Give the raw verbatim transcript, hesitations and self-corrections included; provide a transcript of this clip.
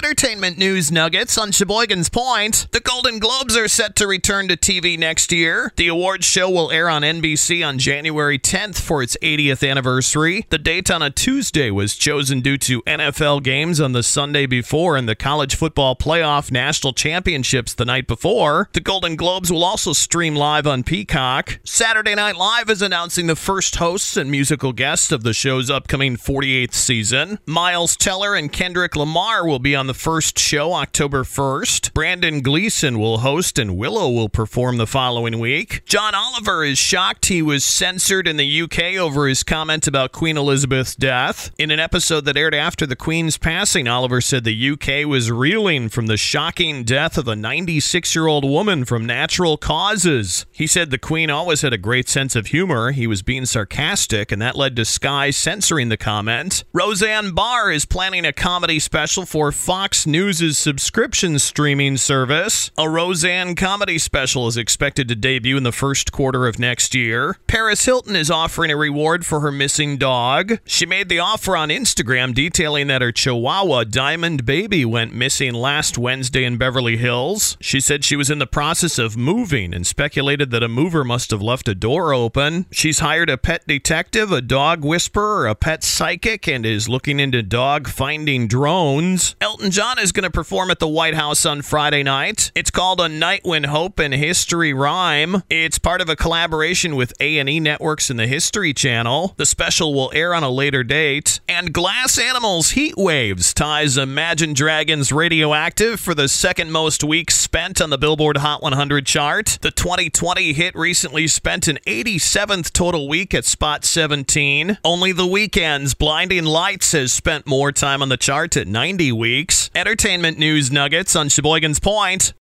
entertainment news nuggets on Sheboygan's Point. The Golden Globes are set to return to T V next year. The awards show will air on N B C on January tenth for its eightieth anniversary. The date on a Tuesday was chosen due to N F L games on the Sunday before and the college football playoff national championships the night before. The Golden Globes will also stream live on Peacock. Saturday Night Live is announcing the first hosts and musical guests of the show's upcoming forty-eighth season. Miles Teller and Kendrick Lamar will be on the first show October first. Brandon Gleeson will host and Willow will perform the following week. John Oliver is shocked he was censored in the U K over his comment about Queen Elizabeth's death. In an episode that aired after the Queen's passing, Oliver said the U K was reeling from the shocking death of a ninety-six-year-old woman from natural causes. He said the Queen always had a great sense of humor. He was being sarcastic, and that led to Sky censoring the comment. Roseanne Barr is planning a comedy special for Fox News' subscription streaming service. A Roseanne comedy special is expected to debut in the first quarter of next year. Paris Hilton is offering a reward for her missing dog. She made the offer on Instagram detailing that her Chihuahua Diamond Baby went missing last Wednesday in Beverly Hills. She said she was in the process of moving and speculated that a mover must have left a door open. She's hired a pet detective, a dog whisperer, a pet psychic, and is looking into dog finding drones. Elton John is going to perform at the White House on Friday night. It's called A Night When Hope and History Rhyme. It's part of a collaboration with A and E Networks and the History Channel. The special will air on a later date. And Glass Animals Heat Waves ties Imagine Dragons Radioactive for the second most weeks spent on the Billboard Hot one hundred chart. The twenty twenty hit recently spent an eighty-seventh total week at spot seventeen. Only The Weeknd's Blinding Lights has spent more time on the chart at ninety weeks. Entertainment news nuggets on Sheboygan's Point.